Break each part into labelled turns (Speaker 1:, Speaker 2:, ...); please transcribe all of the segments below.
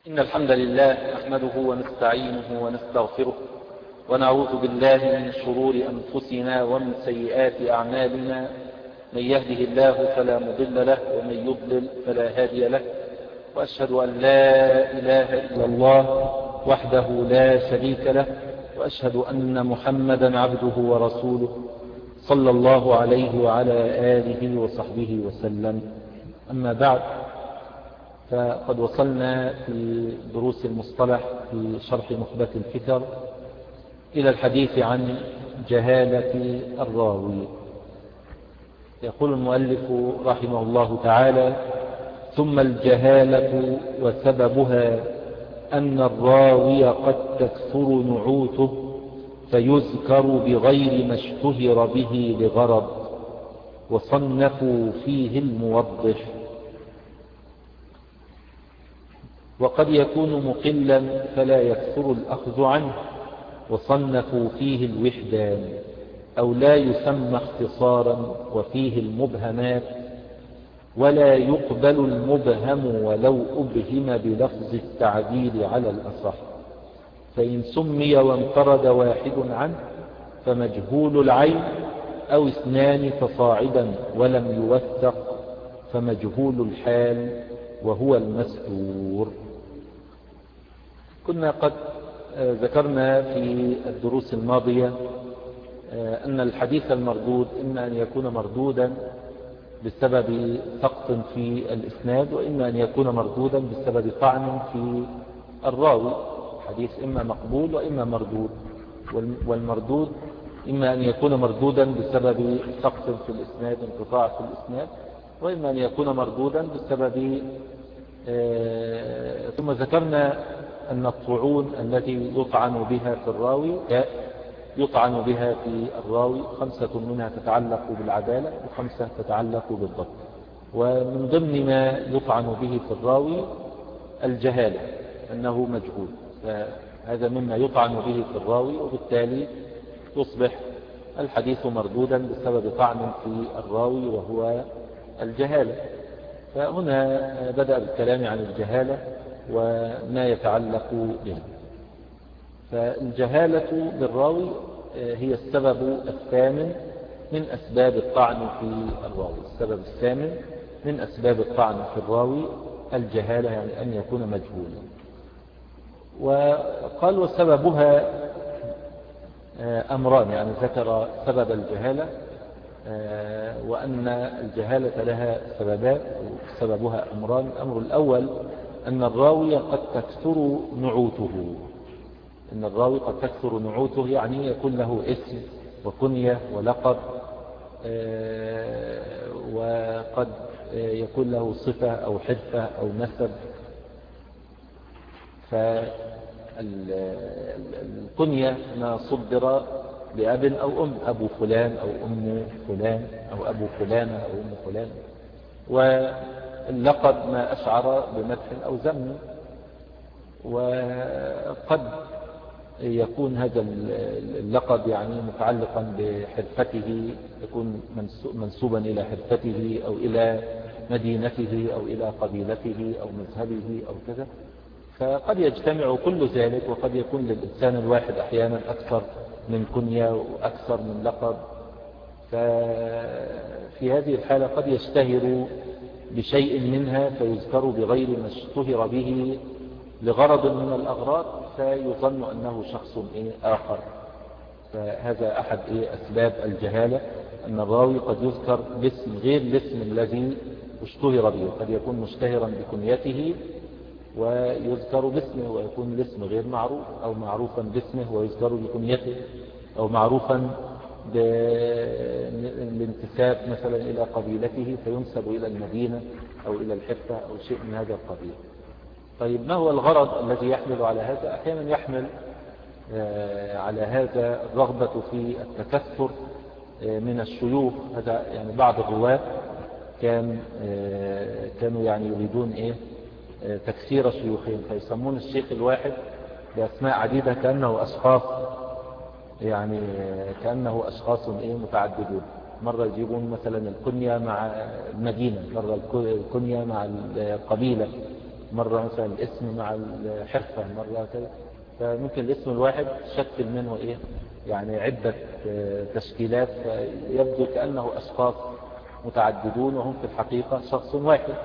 Speaker 1: إن الحمد لله نحمده ونستعينه ونستغفره ونعوذ بالله من شرور أنفسنا ومن سيئات أعمالنا. من يهده الله فلا مضل له ومن يضلل فلا هادي له، وأشهد أن لا إله إلا الله وحده لا شريك له، وأشهد أن محمدا عبده ورسوله صلى الله عليه وعلى آله وصحبه وسلم. أما بعد، فقد وصلنا في دروس المصطلح في شرح نخبة الفكر إلى الحديث عن جهالة الراوي. يقول المؤلف رحمه الله تعالى: ثم الجهالة وسببها أن الراوي قد تكثر نعوته فيذكر بغير ما اشتهر به لغرض، وصنفوا فيه الموضح. وقد يكون مقلا فلا يكثر الأخذ عنه، وصنفوا فيه الوحدان، أو لا يسمى اختصارا، وفيه المبهمات، ولا يقبل المبهم ولو أبهم بلفظ التعديل على الأصح، فإن سمي وانفرد واحد عنه فمجهول العين، أو اثنان فصاعدا ولم يوثق فمجهول الحال وهو المستور. كنا قد ذكرنا في الدروس الماضية أن الحديث المردود إما أن يكون مردودا بسبب سقط في الإسناد، وإما أن يكون مردودا بسبب طعن في الراوي. الحديث إما مقبول وإما مردود، والمردود إما أن يكون مردودا بسبب سقط في الإسناد، انقطاع في الإسناد، وإما أن يكون مردودا بسبب ثم ذكرنا أن الطعون التي يطعن بها في الراوي يطعن بها في الراوي 5 منها تتعلق بالعدالة و5 تتعلق بالضبط. ومن ضمن ما يطعن به في الراوي الجهالة، أنه مجهول، فهذا مما يطعن به في الراوي، وبالتالي يصبح الحديث مردودا بسبب طعن في الراوي وهو الجهالة. فهنا بدأ بالكلام عن الجهالة وما يتعلق بها. فالجهالة بالراوي هي السبب الثامن من أسباب الطعن في الراوي. السبب الثامن من أسباب الطعن في الراوي الجهالة، يعني أن يكون مجهولا. وقال وسببها أمران، يعني ذكر سبب الجهالة وأن الجهالة لها سببان، سببها أمران. الأمر الأول أن الراوي قد تكثر نعوته. إن الراوي قد تكثر نعوته، يعني يكون له اسم وكنية ولقب، وقد يكون له صفة أو حرفة أو نسب. فالكنية ما صدر بأب أو أم، أبو فلان أو أم فلان أو أبو فلانة أو أم فلان. واللقب ما أشعر بمدح أو ذم. وقد يكون هذا اللقب يعني متعلقا بحرفته، يكون منسوبا إلى حرفته أو إلى مدينته أو إلى قبيلته أو مذهبه أو كذا. فقد يجتمع كل ذلك، وقد يكون للإنسان الواحد أحيانا أكثر من كنية وأكثر من لقب. ففي هذه الحالة قد يشتهر بشيء منها فيذكر بغير ما اشتهر به لغرض من الأغراض، فيظن أنه شخص آخر. فهذا أحد أسباب الجهالة، أن الراوي قد يذكر باسم غير الاسم الذي اشتهر به. قد يكون مشتهرا بكنيته ويذكر باسمه، ويكون الاسم غير معروف، أو معروفا باسمه ويذكر بكنيته، أو معروفا بالانتساب مثلا إلى قبيلته فينسب إلى المدينة أو إلى الحفة أو شيء من هذا القبيل. طيب، ما هو الغرض الذي يحمل على هذا؟ أحيانا يحمل على هذا الرغبة في التكثر من الشيوخ. هذا يعني بعض الرواة كانوا يعني يريدون تكثير شيوخهم، فيسمون الشيخ الواحد بأسماء عديدة كأنه أشخاص، يعني كأنه أشخاص متعددون. مرة يجيبون مثلا الكنية مع المدينة، مرة الكنية مع القبيلة، مرة مثلا الاسم مع الحرفة مرة كذا، فممكن الاسم الواحد تشكل منه إيه يعني عدة تشكيلات، يبدو كأنه أشخاص متعددون وهم في الحقيقة شخص واحد.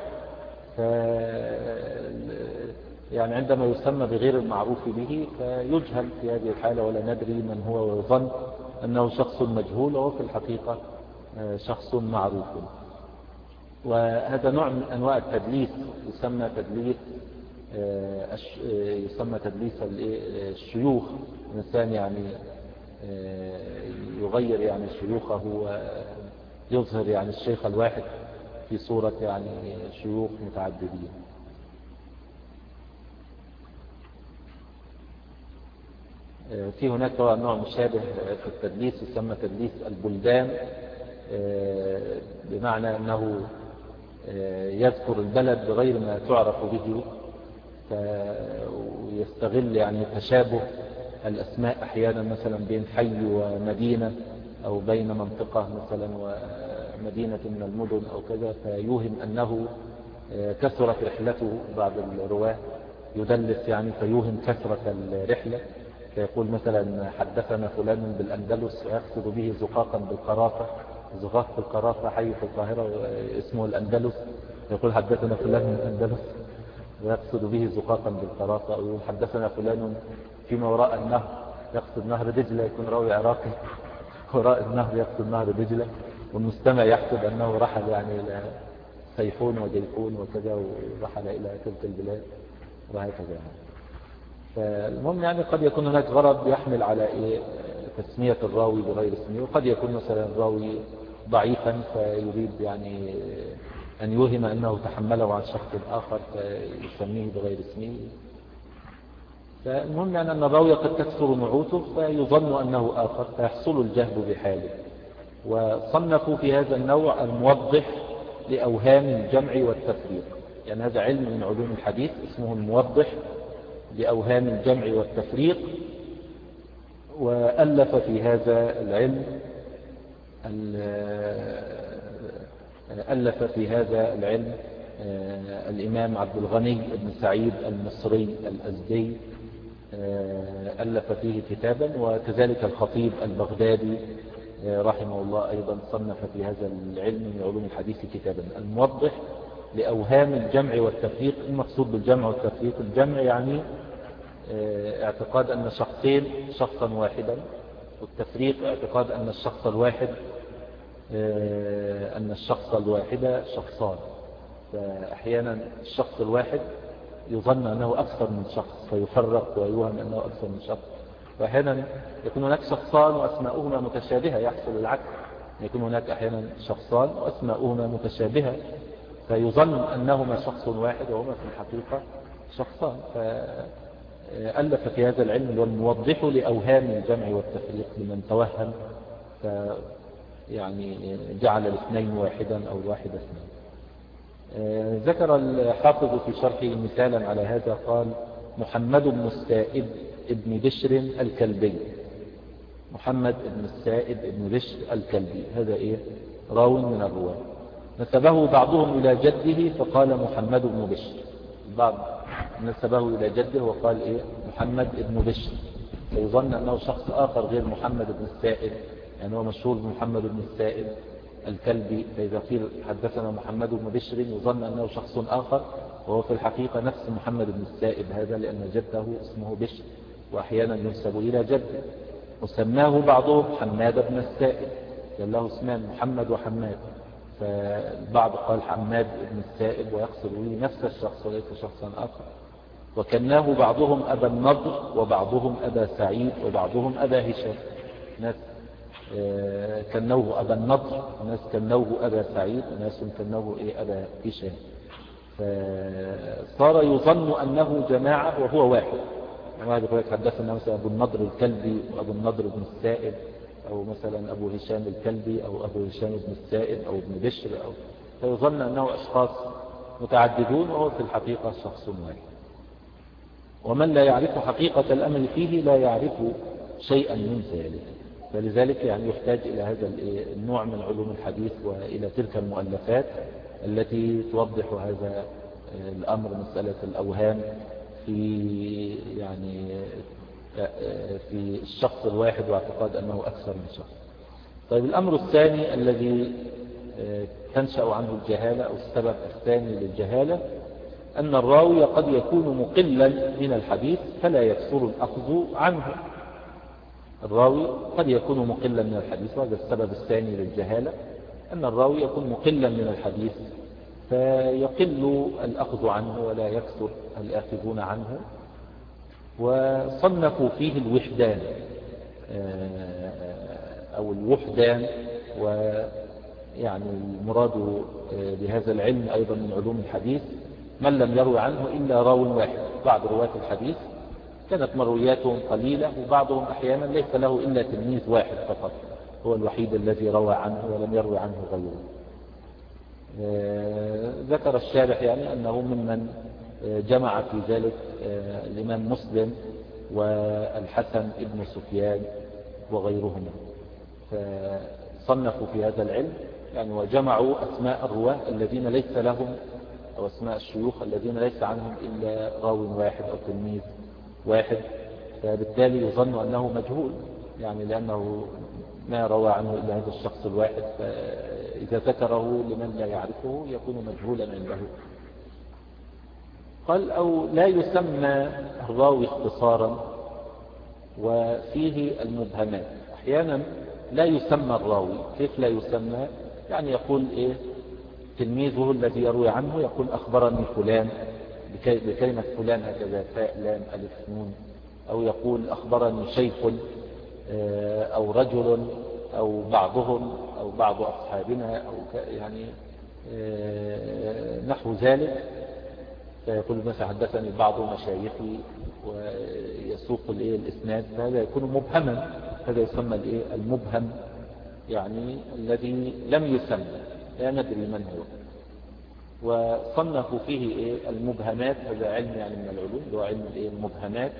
Speaker 1: يعني عندما يسمى بغير المعروف به فيجهل في هذه الحالة ولا ندري من هو، ويظن أنه شخص مجهول وهو في الحقيقة شخص معروف. وهذا نوع من أنواع التدليس يسمى تدليس الشيوخ. الإنسان يعني يغير يعني شيوخه ويظهر يعني الشيخ الواحد في صورة يعني شيوخ متعددين. في هناك طبعا نوع مشابه في التدليس يسمى تدليس البلدان، بمعنى أنه يذكر البلد بغير ما تعرف به، ويستغل يعني تشابه الأسماء أحيانا مثلا بين حي ومدينة، أو بين منطقة مثلا ومدينة من المدن أو كذا، فيوهم أنه كثرت رحلته. بعض الرواه يدلس يعني فيوهم كثرة الرحلة، فيقول مثلا حدثنا فلان بالأندلس ويقصد به زقاقا بالقرافة. زقاق بالقرافة حي في القاهرة اسمه الأندلس، يقول حدثنا فلان من الأندلس ويقصد به زقاقا بالقرافة. أو يقول حدثنا فلان فيما وراء النهر، يقصد نهر دجلة، يكون راوي عراقي وراء النهر يقصد نهر دجلة، والمستمع يحسب أنه رحل يعني إلى سيحون وجيحون وكذا، ورحل إلى تلك البلاد وهكذا يعني. فالمهم يعني قد يكون هناك غرض يحمل على تسمية الراوي بغير اسمه، وقد يكون مثلا الراوي ضعيفا فيريد يعني أن يوهم أنه تحمله عن شخص آخر فيسميه بغير اسمه. فالمهم يعني أن الراوي قد تكثر نعوته فيظن أنه آخر فيحصل الجهل بحاله. وصنفوا في هذا النوع الموضح لأوهام الجمع والتفريق، يعني هذا علم من علوم الحديث اسمه الموضح لأوهام الجمع والتفريق. وألف في هذا العلم الإمام عبد الغني بن سعيد المصري الأزدي، ألف فيه كتابا، وكذلك الخطيب البغدادي رحمه الله أيضا صنف في هذا العلم من علوم الحديث كتابا الموضح لأوهام الجمع والتفريق. المقصود بالجمع والتفريق الجمع يعني اعتقاد أن شخصين شخصا واحدا، والتفريق اعتقاد أن الشخص الواحد شخصان. فأحيانا الشخص الواحد يظن أنه أكثر من شخص فيفرق ويوهم أنه أكثر من شخص، وأحيانا يكون هناك شخصان وأسماؤهما متشابهة يحصل العكس، يكون هناك أحيانا شخصان وأسماؤهما متشابهة فيظن أنهما شخص واحد وهما في الحقيقة شخصان. فألف في هذا العلم والموضح لأوهام الجمع والتفريق لمن توهم يعني جعل الاثنين واحدا أو الواحد اثنين. ذكر الحافظ في شرحه مثالا على هذا، قال محمد بن السائب ابن بشر الكلبي. محمد بن السائب ابن بشر الكلبي هذا راو من الرواة، نسبه بعضهم إلى جده فقال محمد بن بشر، بعض نسبه إلى جده وقال محمد بن بشر، فيظن أنه شخص آخر غير محمد بن السائب، يعني هو مشهور بمحمد بن السائب الكلبي، فإذا قيل حدثنا محمد بن بشر يظن أنه شخص آخر وهو في الحقيقة نفس محمد بن السائب هذا، لأن جده اسمه بشر وأحيانا ينسب إلى جده. وسماه بعضهم حماد بن السائب، كان له اسمان محمد وحماد، فالبعض قال حماد بن السائب ويقصد به نفس الشخص وليس شخصا آخر. وكناه بعضهم أبا النضر وبعضهم أبا سعيد وبعضهم أبا هشام، ناس كنوه أبا النضر وناس كنوه أبا سعيد وناس كنوه أبا هشام، فصار يظن أنه جماعة وهو واحد. واحد يقول لك حدثنا مثلا أبو النضر الكلبي وأبو النضر بن السائب، أو مثلا أبو هشام الكلبي أو أبو هشام بن السائب أو ابن بشر، فيظن أنه أشخاص متعددون وهو في الحقيقة شخص واحد. ومن لا يعرف حقيقة الأمر فيه لا يعرف شيئا من ذلك. فلذلك يعني يحتاج إلى هذا النوع من علوم الحديث وإلى تلك المؤلفات التي توضح هذا الأمر مسألة الأوهام في يعني في الشخص الواحد واعتقاد أنه أكثر من شخص. طيب الأمر الثاني الذي تنشأ عنه الجهالة أو السبب الثاني للجهالة أن الراوي قد يكون مقلا من الحديث فلا يكثر الأخذ عنه. الراوي قد يكون مقلا من الحديث، وهذا السبب الثاني للجهالة، أن الراوي يكون مقلا من الحديث فيقل الأخذ عنه ولا يكثر الآخذون عنه. وصنفوا فيه الوحدان أو الوحدان، ويعني المراد بهذا العلم أيضا من علوم الحديث من لم يروي عنه إلا راو واحد. بعض رواة الحديث كانت مروياتهم قليلة، وبعضهم أحيانا ليس له إلا تلميذ واحد فقط هو الوحيد الذي روى عنه ولم يروي عنه غيره. ذكر الشارح يعني أنه ممن جمع في ذلك الإمام مسلم والحسن ابن سفيان وغيرهما، فصنفوا في هذا العلم يعني وجمعوا أسماء الرواة الذين ليس لهم، أو أسماء الشيوخ الذين ليس عنهم إلا راو واحد أو تلميذ واحد، فبالتالي يظن أنه مجهول يعني لأنه ما روى عنه إلا هذا الشخص الواحد، فإذا ذكره لمن لا يعرفه يكون مجهولا عنده. قال أو لا يسمى الراوي اختصارا وفيه المبهمات. أحيانا لا يسمى الراوي. كيف لا يسمى؟ يعني يقول إيه تلميذه الذي يروي عنه يقول أخبرني فلان بكلمة فلان هكذا فاء لام ألف نون، أو يقول أخبرني شيخ أو رجل أو بعضهم أو بعض أصحابنا أو يعني نحو ذلك. فيقول مثلا حدثني بعض مشايخي ويسوق الإسناد، فهذا يكون مبهما. هذا يسمى المبهم، يعني الذي لم يسمى لا ندري من هو. وصنفوا فيه المبهمات. هذا علم يعني من العلوم هو علم المبهمات،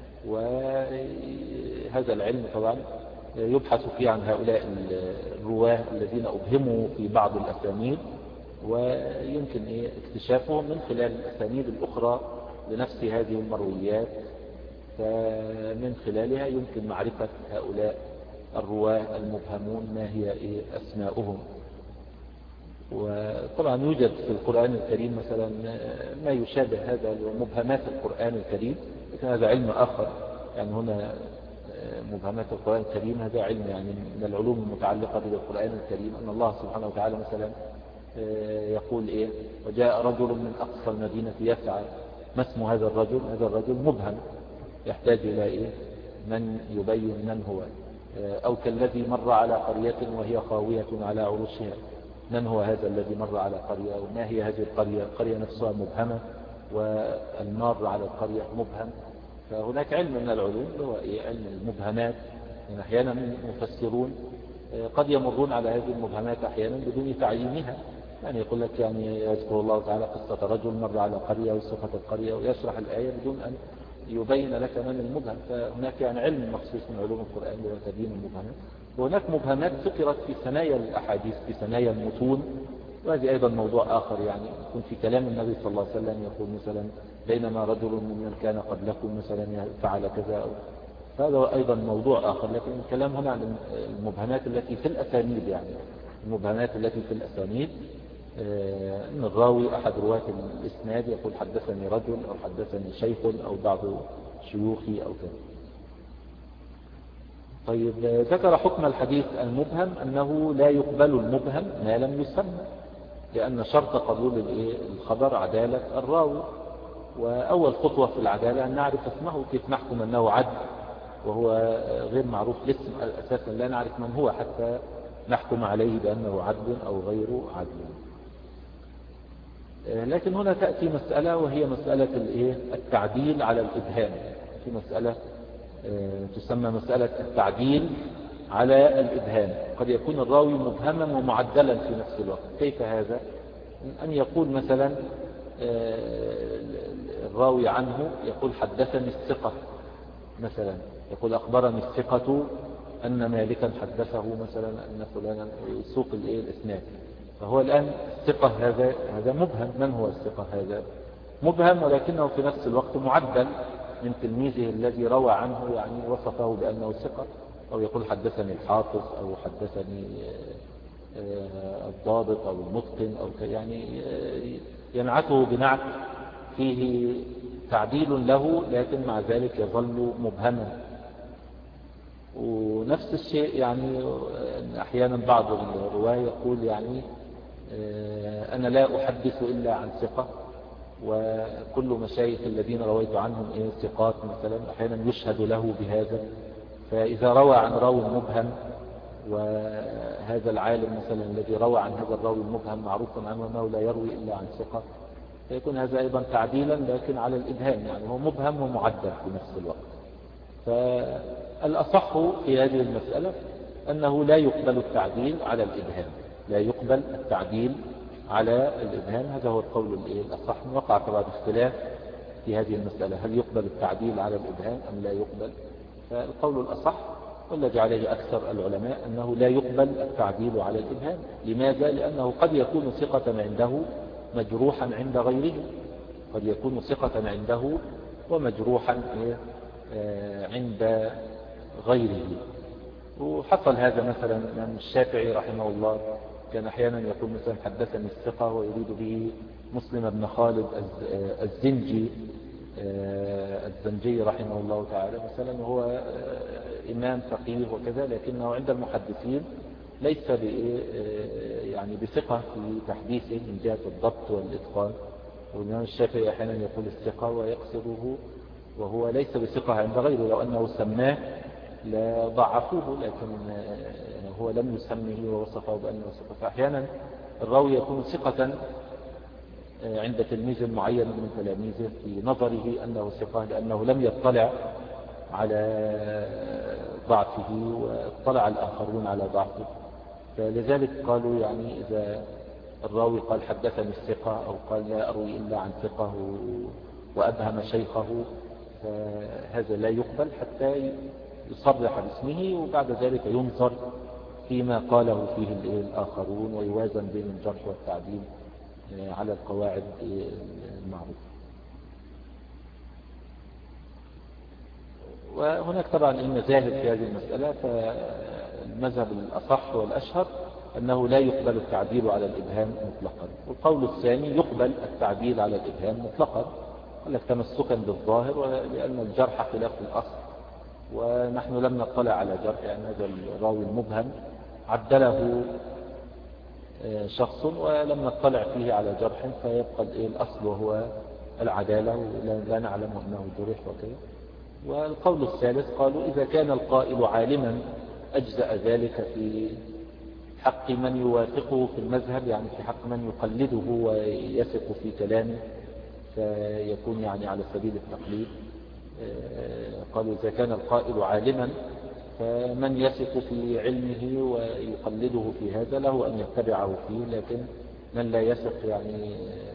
Speaker 1: وهذا العلم طبعا يبحث فيه عن هؤلاء الرواه الذين أبهموا في بعض الأسانيد، ويمكن اكتشافهم من خلال الأسانيد الأخرى لنفس هذه المرويات، فمن خلالها يمكن معرفة هؤلاء الرواه المبهمون ما هي أسماؤهم. وطبعا يوجد في القرآن الكريم مثلا ما يشابه هذا مبهمات القرآن الكريم، لكن هذا علم آخر. يعني هنا مبهمات القرآن الكريم هذا علم يعني من العلوم المتعلقة بالقرآن الكريم، أن الله سبحانه وتعالى مثلا يقول وجاء رجل من أقصى المدينة يسعى، ما اسم هذا الرجل؟ هذا الرجل مبهم يحتاج إلى من يبين من هو. أو كالذي مر على قرية وهي خاوية على عروشها، من هو هذا الذي مر على قرية وما هي هذه القرية؟ القرية نفسها مبهمة والمار على القرية مبهم. فهناك علم من العلوم هو علم المبهمات. يعني أحيانا المفسرون قد يمرون على هذه المبهمات أحيانا بدون تعيينها، يعني يقول لك يعني يذكر الله تعالى قصة رجل مر على قرية وصفة القرية ويشرح الآية بدون أن يبين لك من المبهم. فهناك يعني علم مخصوص من علوم القرآن هو تبيين المبهمات. وهناك مبهمات ذكرت في ثنايا الأحاديث في ثنايا المتون، وهذه أيضا موضوع آخر. يعني يكون في كلام النبي صلى الله عليه وسلم يقول مثلا بينما رجل من كان قبلكم مثلا فعل كذا، هذا أيضا موضوع آخر. لكن الكلام هنا عن المبهمات التي في الأسانيد، يعني المبهمات التي في الأسانيد إن الراوي أحد رواة الإسناد يقول حدثني رجل أو حدثني شيخ أو بعض شيوخي أو كذا. طيب ذكر حكم الحديث المبهم أنه لا يقبل المبهم ما لم يسمى، لأن شرط قبول الخبر عدالة الراوي، وأول خطوة في العدالة أن نعرف اسمه. كيف نحكم أنه عدل وهو غير معروف الاسم؟ أساسا لا نعرف من هو حتى نحكم عليه بأنه عدل أو غير عدل. لكن هنا تأتي مسألة وهي مسألة التعديل على الإبهام. في مسألة تسمى مسألة التعديل على الإبهام. قد يكون الراوي مبهما ومعدلا في نفس الوقت. كيف هذا؟ أن يقول مثلا الراوي عنه يقول حدثني الثقة مثلا، يقول أخبرني الثقة أن مالكا حدثه مثلا أن فلانا يسوق الإسناد. فهو الآن الثقة هذا مبهم. من هو الثقة هذا؟ مبهم ولكنه في نفس الوقت معدل من تلميذه الذي روى عنه، يعني وصفه بأنه ثقة، أو يقول حدثني الحافظ أو حدثني الضابط أو المتقن أو يعني ينعته بنعت فيه تعديل له، لكن مع ذلك يظل مبهما. ونفس الشيء يعني أحيانا بعض الرواة يقول يعني أنا لا أحدث إلا عن ثقة، وكل مشايخ الذين رويت عنهم ثقات مثلا، أحيانا يشهد له بهذا. فإذا روى عن راوي مبهم، وهذا العالم مثلا الذي روى عن هذا الراوي المبهم معروف عنه أنه لا يروي إلا عن ثقة، فيكون هذا أيضا تعديلا لكن على الإبهام، يعني هو مبهم ومعدل في نفس الوقت. فالأصح في هذه المسألة أنه لا يقبل التعديل على الإبهام، لا يقبل التعديل على الإبهام. هذا هو القول الأصح. وقع طبعا اختلاف في هذه المسألة، هل يقبل التعديل على الإبهام أم لا يقبل؟ فالقول الأصح والذي عليه أكثر العلماء أنه لا يقبل التعديل على الإبهام. لماذا؟ لأنه قد يكون ثقة عنده مجروحا عند غيره، قد يكون ثقة عنده ومجروحا عند غيره. وحصل هذا مثلا من الشافعي رحمه الله، كان أحيانا يقول مثلا حدثني الثقة ويريد به مسلم بن خالد الزنجي رحمه الله تعالى مثلا، وهو إمام فقيه وكذا، لكنه عند المحدثين ليس يعني بثقة في تحديثه من جهة الضبط والإتقان. والإمام الشافعي أحيانا يقول الثقة ويقصده وهو ليس بثقة عند غيره، لو أنه سماه لضعفوه، لكن هو لم يسمه ووصفه بأنه ثقة. فأحيانا الراوي يكون ثقة عند تلميذ معين من تلاميذه في نظره أنه ثقة، لأنه لم يطلع على ضعفه واطلع الآخرون على ضعفه. فلذلك قالوا يعني إذا الراوي قال حدثني الثقة أو قال لا أروي إلا عن ثقة وأبهم شيخه، فهذا لا يقبل حتى يصرح باسمه، وبعد ذلك ينظر فيما قاله فيه الآخرون ويوازن بين الجرح والتعديل على القواعد المعروفة. وهناك طبعا المذاهب في هذه المسألة، فالمذهب الأصح والأشهر أنه لا يقبل التعديل على الإبهام مطلقا. والقول الثاني يقبل التعديل على الإبهام مطلقا، قال لك تمسكا بالظاهر، ولأن الجرح خلاف الأصل، ونحن لم نطلع على جرح، يعني هذا الراوي المبهم عدله شخص ولم نطلع فيه على جرح، فيبقى الأصل وهو العدالة، ولا نعلم أنه جرح وكذا. والقول الثالث قالوا إذا كان القائل عالما أجزأ ذلك في حق من يوافقه في المذهب، يعني في حق من يقلده ويثق في كلامه، فيكون يعني على سبيل التقليد. قالوا إذا كان القائل عالما فمن يثق في علمه ويقلده في هذا له أن يتبعه فيه، لكن من لا يثق يعني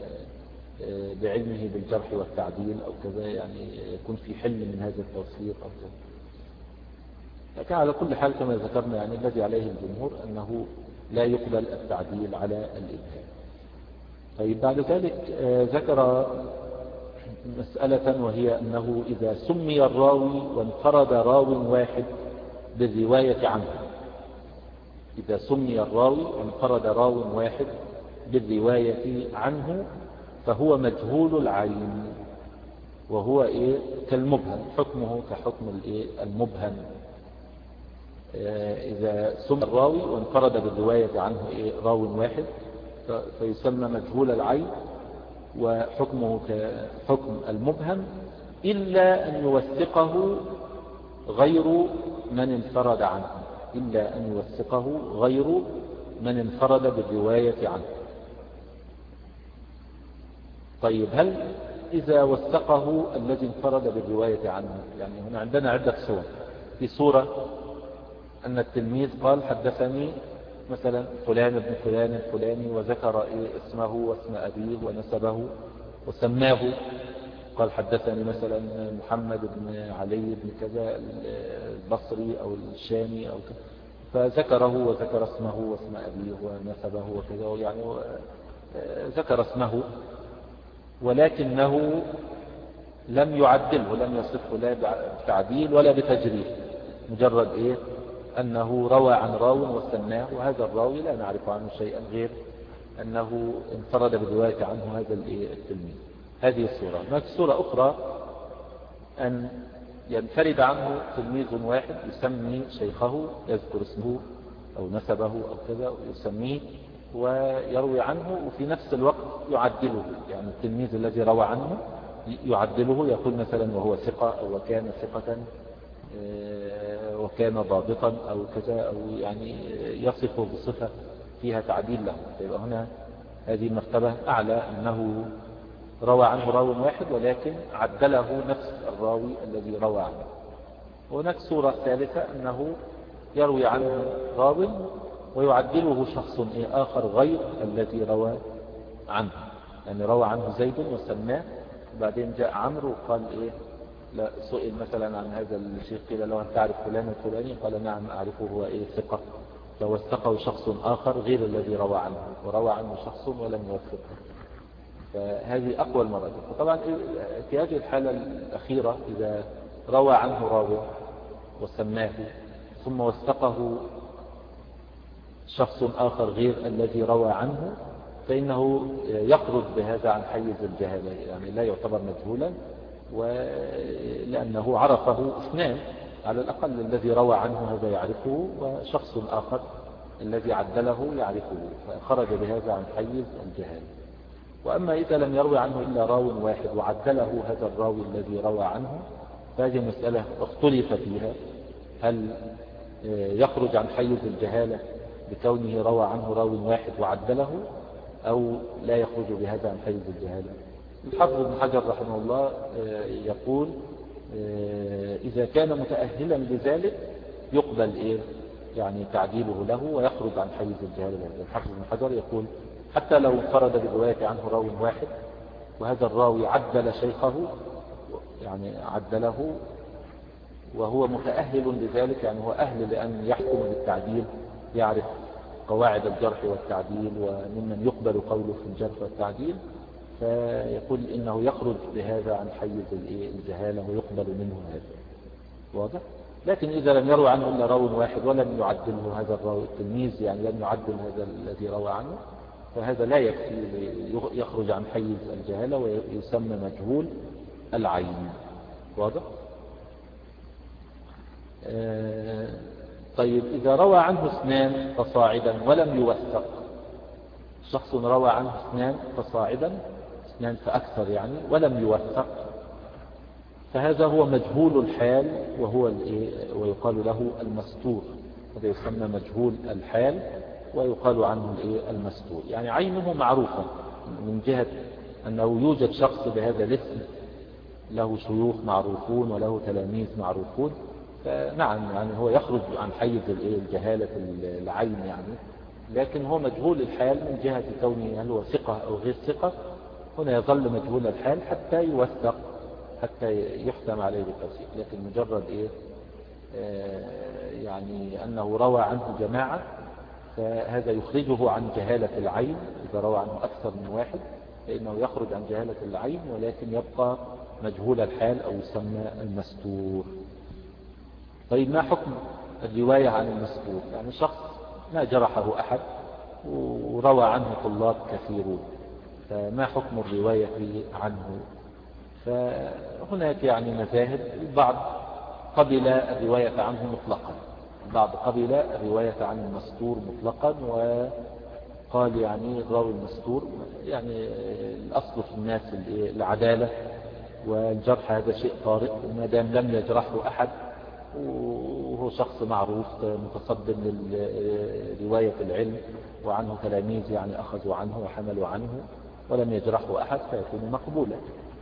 Speaker 1: بعلمه بالجرح والتعديل أو كذا يعني يكون في حل من هذا التوثيق أو كذا. لكن على كل حال كما ذكرنا يعني الذي عليه الجمهور أنه لا يقبل التعديل على الإبهام. طيب بعد ذلك ذكر مسألة، وهي أنه إذا سمي الراوي وانفرد راو واحد بالرواية عنه، إذا سمي الراوي وانفرد راو واحد بالرواية عنه فهو مجهول العين، وهو كالمبهم، حكمه كحكم المبهم. إذا سمي الراوي وانفرد بالرواية عنه راو واحد فيسمى مجهول العين، وحكمه كحكم المبهم، إلا أن يوثقه غير من انفرد عنه، إلا أن يوثقه غير من انفرد بالرواية عنه. طيب هل إذا وثقه الذي انفرد بالرواية عنه، يعني هنا عندنا عدة صور. في صورة أن التلميذ قال حدثني مثلا فلان ابن فلان الفلاني، وذكر اسمه واسم أبيه ونسبه وسماه، قال حدثني مثلا محمد بن علي بن كذا البصري أو الشامي أو كذا، فذكره وذكر اسمه واسم أبيه ونسبه وكذا، يعني ذكر اسمه ولكنه لم يعدله، لم يصفه لا بتعديل ولا بتجريح، مجرد أنه روى عن راو وسماه، وهذا الراوي لا نعرف عنه شيئا غير أنه انفرد بالرواية عنه هذا التلميذ. هذه الصورة. هناك صورة أخرى أن ينفرد عنه تلميذ واحد، يسمي شيخه، يذكر اسمه أو نسبه أو كذا، يسميه ويروي عنه، وفي نفس الوقت يعدله، يعني التلميذ الذي روى عنه يعدله، يقول مثلا وهو ثقة أو وكان ثقة وكان ضابطا أو كذا، أو يعني يصفه بصفة فيها تعديل له. فيبقى هنا هذه المرتبة أعلى، أنه روى عنه راو واحد ولكن عدله نفس الراوي الذي روى عنه. هناك صورة ثالثة أنه يروي عنه راو ويعدله شخص آخر غير الذي روى عنه، يعني روى عنه زيد وسماه، وبعدين جاء عمرو وقال لا، سئل مثلا عن هذا الشيخ، قيل له أن تعرف فلان الفلاني؟ قال نعم أعرفه، هو ثقة، فوثقه شخص آخر غير الذي روى عنه، وروى عنه شخص ولم يوثقه. فهذه أقوى المراتب. وطبعا في هذه الحالة الأخيرة إذا روى عنه راوي وسماه ثم وثقه شخص آخر غير الذي روى عنه، فإنه يخرج بهذا عن حيز الجهالة، يعني لا يعتبر مجهولا، ولأنه عرفه اثنان على الأقل، الذي روى عنه هذا يعرفه، وشخص آخر الذي عدله يعرفه، فخرج بهذا عن حيز الجهالة. وأما إذا لم يروي عنه إلا راو واحد وعدله هذا الراوي الذي روى عنه، فهذه مسألة اختلف فيها، هل يخرج عن حيز الجهالة بكونه روى عنه راو واحد وعدله، أو لا يخرج بهذا عن حيز الجهالة؟ الحافظ ابن حجر رحمه الله يقول إذا كان متأهلا لذلك يقبل يعني تعديله له ويخرج عن حيز الجهالة. الحافظ ابن حجر يقول حتى لو انفرد بالرواية عنه راوي واحد وهذا الراوي عدل شيخه، يعني عدله وهو متأهل لذلك، يعني هو أهل لأن يحكم بالتعديل، يعرف قواعد الجرح والتعديل وممن يقبل قوله في الجرح والتعديل، فيقول إنه يخرج بهذا عن حيز الجهالة ويقبل منه هذا. واضح؟ لكن إذا لم يروي عنه إلا راوي واحد ولم يعدله هذا الراوي التلميذ، يعني لم يعدل هذا الذي روى عنه، فهذا لا يكفي يخرج عن حيز الجهالة ويسمى مجهول العين. واضح؟ طيب إذا روى عنه اثنان فصاعدا ولم يوثق، شخص روى عنه اثنان فصاعدا، اثنان فأكثر يعني، ولم يوثق، فهذا هو مجهول الحال، وهو ويقال له المستور. هذا يسمى مجهول الحال ويقال عنه المستور، يعني عينه معروفة من جهة أنه يوجد شخص بهذا الاسم له شيوخ معروفون وله تلاميذ معروفون، فنعم يعني هو يخرج عن حيز الجهالة العين يعني، لكن هو مجهول الحال من جهة كونه هل هو ثقة أو غير ثقة. هنا يظل مجهول الحال حتى يوثق، حتى يحكم عليه بالتوثيق، لكن مجرد يعني أنه روى عنه جماعة، فهذا يخرجه عن جهالة العين. إذا روى عنه أكثر من واحد فإنه يخرج عن جهالة العين، ولكن يبقى مجهول الحال أو يسمى المستور. طيب ما حكم الرواية عن المستور؟ يعني شخص ما جرحه أحد وروى عنه طلاب كثيرون، فما حكم الرواية عنه؟ فهناك يعني مذاهب، البعض قبل الرواية عنه مطلقا، البعض قبل الرواية عن المستور مطلقا، وقال يعني الراوي المستور يعني الأصل في الناس العدالة، والجرح هذا شيء طارئ، وما دام لم يجرحه أحد وهو شخص معروف متصدر لرواية العلم وعنه تلاميذ يعني أخذوا عنه وحملوا عنه ولم يجرحه أحد، فيكون مقبولا.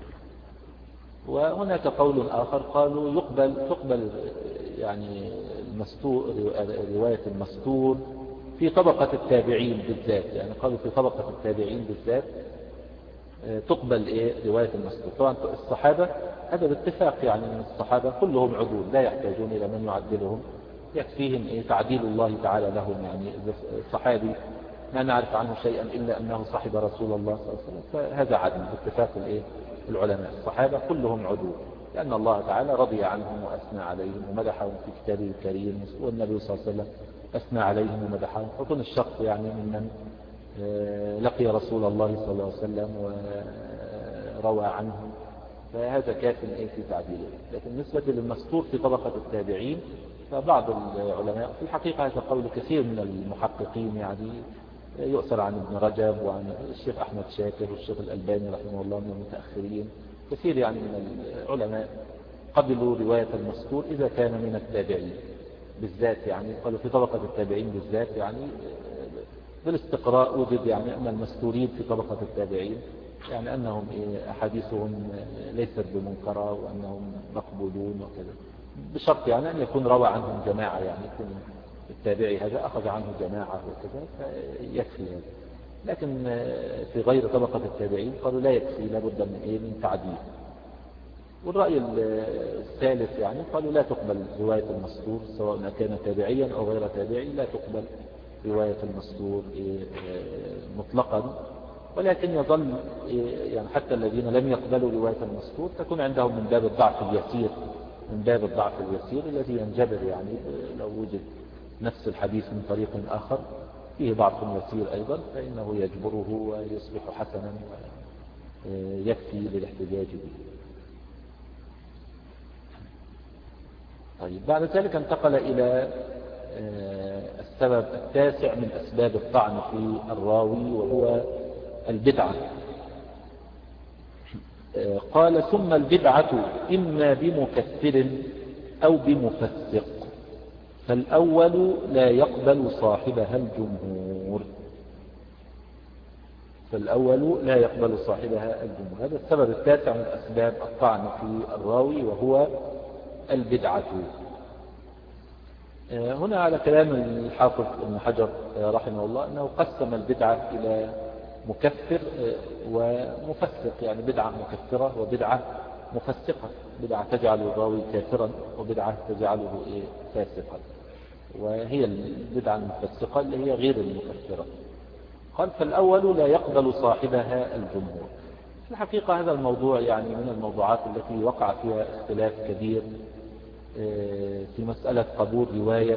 Speaker 1: وهناك قول آخر قالوا تقبل يعني رواية المستور في طبقة التابعين بالذات، يعني قالوا في طبقة التابعين بالذات تقبل رواية المستور. طبعا الصحابة هذا باتفاق، يعني الصحابة كلهم عدول لا يحتاجون إلى من يعدلهم، يكفيهم تعديل الله تعالى لهم. يعني الصحابي لا نعرف عنه شيئا إلا أنه صاحب رسول الله صلى الله عليه وسلم، فهذا عدل باتفاق العلماء. الصحابة كلهم عدول، لأن الله تعالى رضي عنهم وأثنى عليهم ومدحهم في كتابه الكريم، والنبي صلى الله عليه وسلم أثنى عليهم ومدحهم. فكون الشخص يعني ممن لقي رسول الله صلى الله عليه وسلم وروى عنه، فهذا كاف في تعديله. لكن بالنسبة للمستور في طبقة التابعين، فبعض العلماء في الحقيقة هذا قول كثير من المحققين، يعني يؤثر عن ابن رجب وعن الشيخ أحمد شاكر والشيخ الألباني رحمه الله من المتأخرين، كثير يعني من العلماء قبلوا رواية المستور إذا كان من التابعين بالذات. يعني قالوا في طبقة التابعين بالذات، يعني بالاستقراء وجد يعني أن المستورين في طبقة التابعين يعني أنهم أحاديثهم ليست بمنكرة وأنهم مقبولون وكذا، بشرط يعني أن يكون روى عنهم جماعة، يعني يكون التابعي هذا أخذ عنه جماعة وكذا فيكفي هذا. لكن في غير طبقة التابعين قالوا لا يكفي، لابد من تعديل. والرأي الثالث يعني قالوا لا تقبل رواية المستور سواء كان تابعيا أو غير تابعي، لا تقبل رواية المستور مطلقا، ولكن يظل يعني حتى الذين لم يقبلوا رواية المستور تكون عندهم من باب الضعف اليسير، من باب الضعف اليسير الذي ينجبر يعني لو وجد نفس الحديث من طريق آخر فيه ضعف يسير أيضا، فإنه يجبره ويصبح حسنا ويكفي للاحتجاج به. طيب بعد ذلك انتقل إلى السبب التاسع من أسباب الطعن في الراوي وهو البدعة. قال ثم البدعة إما بمكفر أو بمفسق، فالأول لا يقبل صاحبها الجمهور. فالأول لا يقبل صاحبها الجمهور. هذا السبب التاسع من أسباب الطعن في الراوي وهو البدعة. هنا على كلام الحافظ ابن حجر رحمه الله أنه قسم البدعة إلى مكفر ومفسق، يعني بدعة مكفرة وبدعة مفسقة، بدعة تجعل الراوي كافرا وبدعة تجعله فاسقا، وهي البدعة المفسقة اللي هي غير المكفرة. قال فالأول لا يقبل صاحبها الجمهور. في الحقيقة هذا الموضوع يعني من الموضوعات التي وقع فيها اختلاف كبير في مسألة قبول رواية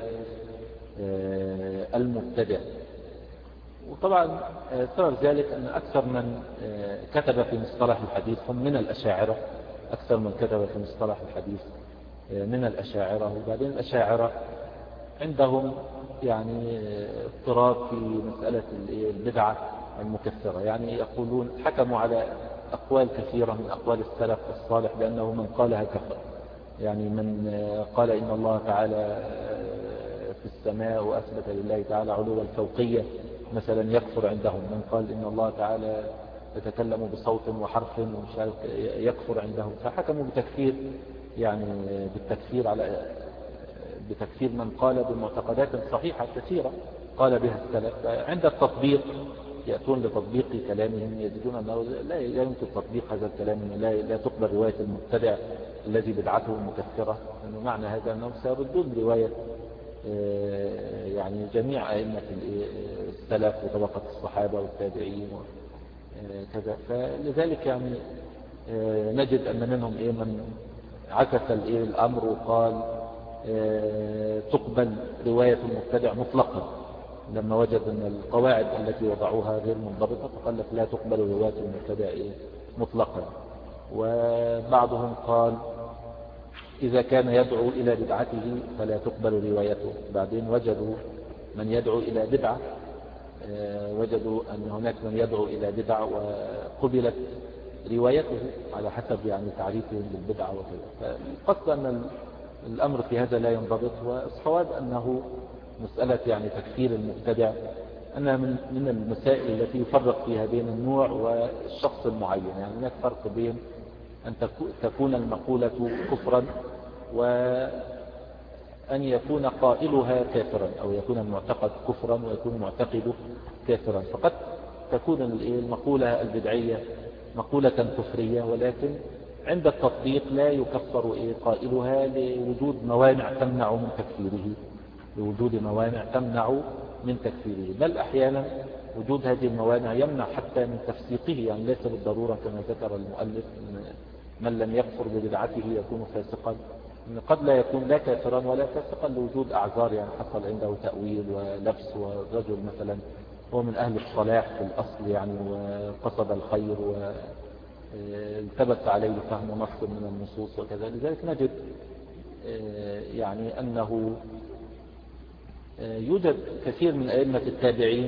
Speaker 1: المبتدع. وطبعا سبب ذلك أن أكثر من كتب في مصطلح الحديث هم من الأشاعرة، أكثر من كتب في مصطلح الحديث من الأشاعرة. وبعدين الأشاعرة عندهم يعني اضطراب في مسألة البدعة المكفرة، يعني يقولون حكموا على أقوال كثيرة من أقوال السلف الصالح بأنه من قالها كفر. يعني من قال إن الله تعالى في السماء وأثبت لله تعالى علو الفوقية مثلا يكفر عندهم. من قال إن الله تعالى يتكلم بصوت وحرف ومش عارف يكفر عندهم. فحكموا بتكفير، يعني بالتكفير على بتكفير من قال بمعتقدات صحيحة كثيرة قال بها السلف. عند التطبيق يأتون لتطبيق كلامهم يجدون أنه لا يمكن تطبيق هذا الكلام، لا تقبل رواية المبتدع الذي بدعته مكفرة، أنه معنى هذا أنهم سيردون رواية يعني جميع أئمة السلف وطبقة الصحابة والتابعين وكذا. فلذلك يعني نجد أن منهم من عكس الأمر وقال تقبل رواية المبتدع مطلقا لما وجد أن القواعد التي وضعوها غير منضبطة، فقال لك لا تقبل رواية المبتدع مطلقا. وبعضهم قال إذا كان يدعو إلى بدعته فلا تقبل روايته. بعدين وجدوا من يدعو إلى بدعة، وجدوا أن هناك من يدعو إلى بدعة وقبلت روايته على حسب يعني تعريفهم بالبدعة وكذا. فالقصد أن الأمر في هذا لا ينضبط، والصواب أنه مسألة يعني تكفير المبتدع أنها من المسائل التي يفرق فيها بين النوع والشخص المعين. يعني هناك فرق بين أن تكون المقولة كفرا وأن يكون قائلها كافرا، أو يكون المعتقد كفرا ويكون معتقده كافرا. فقد تكون المقولة البدعية مقولة كفرية، ولكن عند التطبيق لا يكفر قائلها لوجود موانع تمنع من تكفيره، بل أحيانا وجود هذه الموانع يمنع حتى من تفسيقه، يعني ليس بالضرورة كما ذكر المؤلف من لم يكفر ببدعته يكون فاسقا، إن قد لا يكون لا كافرا ولا فاسقا لوجود أعذار، يعني حصل عنده تأويل ولبس، والرجل مثلا هو من أهل الصلاح في الأصل يعني وقصد الخير والتبس عليه فهم نص من النصوص وكذا. لذلك نجد يعني أنه يوجد كثير من أئمة التابعين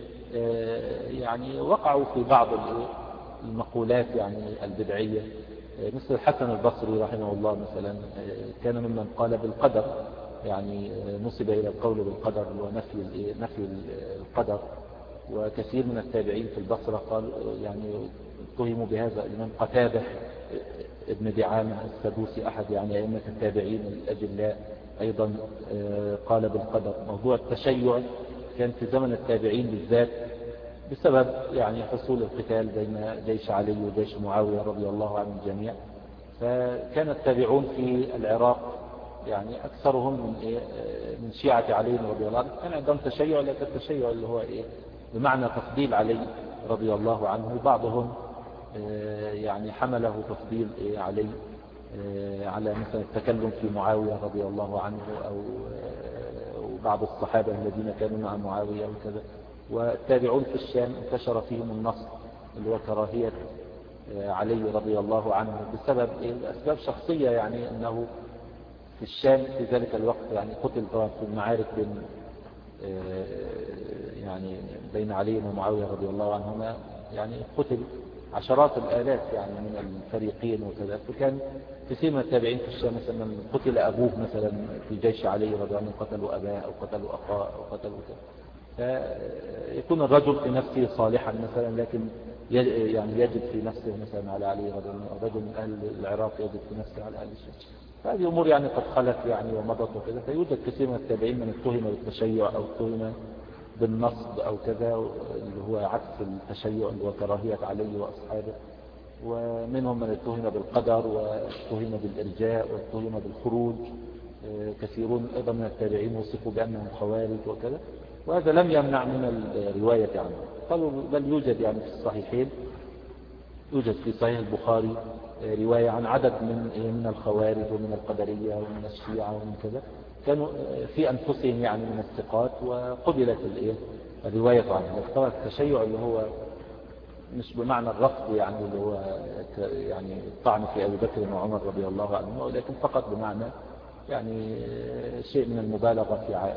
Speaker 1: يعني وقعوا في بعض المقولات يعني البدعية، مثل الحسن البصري رحمه الله مثلا كان ممن قال بالقدر، يعني نسب إلى القول بالقدر ونفي القدر. وكثير من التابعين في البصرة قال يعني اتهموا بهذا. الإمام قتادة ابن دعامة السدوسي أحد يعني أئمة التابعين الأجلاء أيضا قال بالقدر. موضوع التشيع كان في زمن التابعين بالذات بسبب يعني حصول القتال بين جيش علي وجيش معاوية رضي الله عن الجميع، فكان التابعون في العراق يعني أكثرهم من شيعة علي رضي الله عنه كان عندهم تشيع، لكن التشيع اللي هو بمعنى تفضيل علي رضي الله عنه. بعضهم يعني حمله تفضيل علي على مثلا التكلم في معاوية رضي الله عنه أو بعض الصحابة الذين كانوا مع معاوية وكذا. والتابعون في الشام انتشر فيهم النصر اللي هو كراهية علي رضي الله عنه بسبب أسباب شخصية، يعني أنه في الشام في ذلك الوقت يعني قتل في المعارك بين علي ومعاوية رضي الله عنهما، يعني قتل عشرات الآلاف يعني من الفريقين وكذا. فكان كثير من التابعين في الشام مثلا قتل أبوه مثلا في جيش علي رضي الله عنه، قتلوا أباه أو قتلوا أخاه أو قتلوا كذا. فيكون الرجل في نفسه صالحا مثلا، لكن يعني يجد في نفسه مثلا على علي رضي الله عنه، الرجل من أهل العراق يجد في نفسه على أهل الشام. فهذه أمور يعني قد خلت يعني ومضت وكذا. فيوجد كثير من التابعين من اتهم بالتشيع أو اتهم بالنصب أو كذا، اللي هو عكس التشيع اللي هو كراهية علي وأصحابه. ومنهم من اتهم بالقدر واتهم بالإرجاء واتهم بالخروج. كثيرون أيضا من التابعين وصفوا بأنهم خوارج وكذا، وهذا لم يمنع من الرواية عنه. قالوا بل يوجد يعني في الصحيحين، يوجد في صحيح البخاري رواية عن عدد من الخوارج ومن القدرية ومن الشيعة ومن كذا، كانوا في أنفسهم يعني من الثقات وقبلت الرواية عنه. طبعا التشيع اللي هو مش بمعنى الرفض يعني اللي هو يعني الطعن في أبي بكر وعمر رضي الله عنهم، ولكن فقط بمعنى يعني شيء من المبالغة في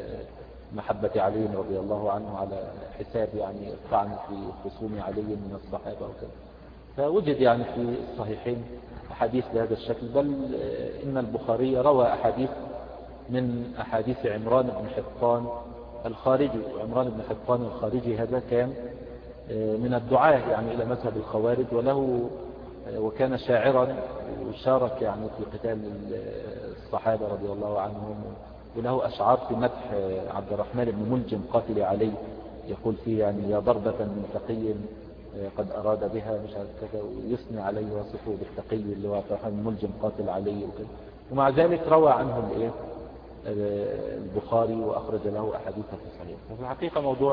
Speaker 1: محبة علي رضي الله عنه على حساب يعني الطعن في خصوم علي من الصحابة وكذا. فوجد يعني في الصحيحين أحاديث بهذا الشكل، بل إن البخاري روى أحاديث من أحاديث عمران بن حطان الخارجي. وعمران بن حطان الخارجي هذا كان من الدعاة يعني إلى مذهب الخوارج، وكان شاعرا وشارك يعني في قتال الصحابة رضي الله عنهم، وله أشعار في مدح عبد الرحمن بن ملجم قاتل علي، يقول فيه يعني يا ضربة من تقي قد أراد بها مش عارف كذا، ويثني عليه وصفه بالتقي اللي هو عبد الرحمن بن ملجم قاتل علي وكذا. ومع ذلك روى عنه البخاري وأخرج له أحاديثه في الصحيح. ففي الحقيقة موضوع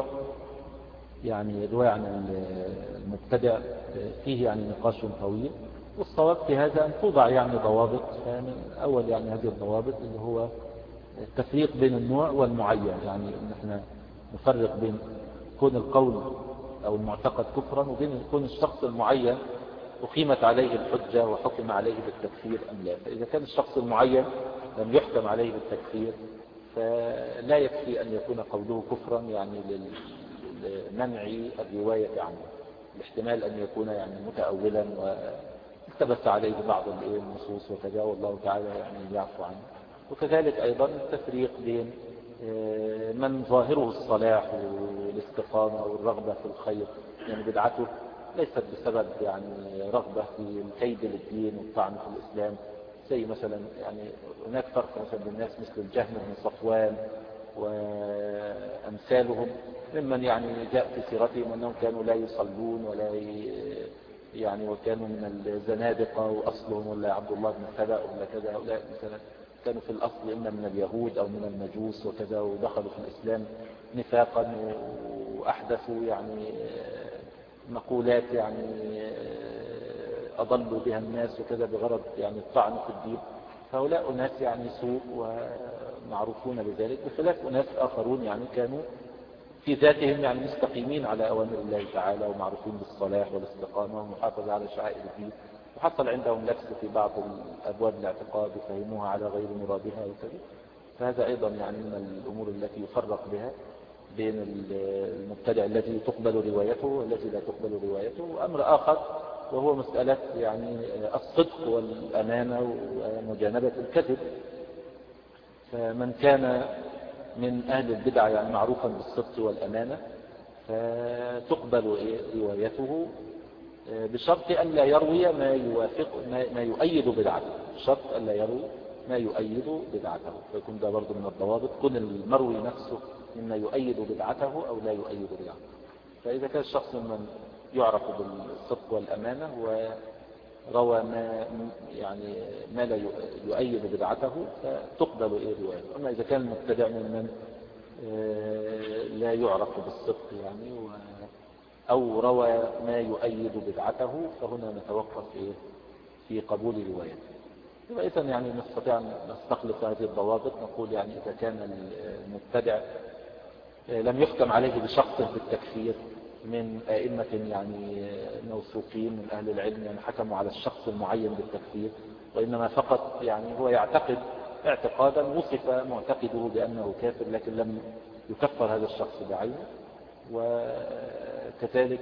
Speaker 1: يعني رواية عن المبتدع فيه يعني نقاش طويل، والصواب في هذا أن توضع يعني ضوابط. من أول يعني هذه الضوابط اللي هو التفريق بين النوع والمعين، يعني ان احنا نفرق بين كون القول أو المعتقد كفرا وبين كون الشخص المعين أقيمت عليه الحجة وحكم عليه بالتكفير أم لا. فإذا كان الشخص المعين لم يحكم عليه بالتكفير فلا يكفي أن يكون قوله كفرا يعني لمنع الرواية عنه، الاحتمال أن يكون يعني متأولا والتبس عليه بعض النصوص وكذا، والله تعالى يعني يعفو عنه. وكذلك أيضا التفريق بين من ظاهره الصلاح والاستقامة والرغبة في الخير، يعني بدعته ليست بسبب يعني رغبة في الكيد للدين والطعن في الإسلام، زي مثلا يعني هناك فرق مثلا بالناس مثل الجهم بن صفوان وأمثالهم ممن يعني جاء في سيرتهم أنهم كانوا لا يصلون ولا يعني وكانوا من الزنادقة وأصلهم ولا عبد الله بن سبأ ولا كذا. هؤلاء مثلا كانوا في الأصل إما من اليهود أو من المجوس وكذا، ودخلوا في الإسلام نفاقا وأحدثوا يعني مقولات يعني أضلوا بها الناس وكذا بغرض يعني الطعن في الدين. فهؤلاء أناس يعني سوء ومعروفون بذلك، بخلاف أناس آخرون يعني كانوا في ذاتهم يعني مستقيمين على أوامر الله تعالى ومعروفين بالصلاح والاستقامة والمحافظة على شعائر الدين، وحصل عندهم لبس في بعض الأبواب الاعتقاد وفهموها على غير مرادها وكذا. فهذا أيضا يعني من الأمور التي يفرق بها بين المبتدع الذي تقبل روايته والذي لا تقبل روايته. وأمر آخر وهو مسألة يعني الصدق والأمانة ومجانبة الكذب. فمن كان من أهل البدع يعني معروفا بالصدق والأمانة فتقبل روايته بشرط أن لا يروي ما يوافق ما يؤيد بدعته، بشرط أن لا يروي ما يؤيد بدعته. فيكون ده برضو من الضوابط، كون المروي نفسه مما يؤيد بدعته أو لا يؤيد بدعته. فإذا كان الشخص من يعرف بالصدق والأمانة وروى ما لا يؤيد بدعته فتقبل روايته. أما إذا كان المبتدع من لا يعرف بالصدق يعني أو روى ما يؤيد بدعته فهنا نتوقف في قبول روايته. إذا يعني نستطيع أن نستخلص هذه الضوابط، نقول يعني إذا كان المبتدع لم يحكم عليه بشخصه بالتكفير من أئمة يعني موثوقين من أهل العلم يعني حكموا على الشخص المعين بالتكفير، وإنما فقط يعني هو يعتقد اعتقادا وصف معتقده بأنه كافر لكن لم يكفر هذا الشخص بعينه. وكذلك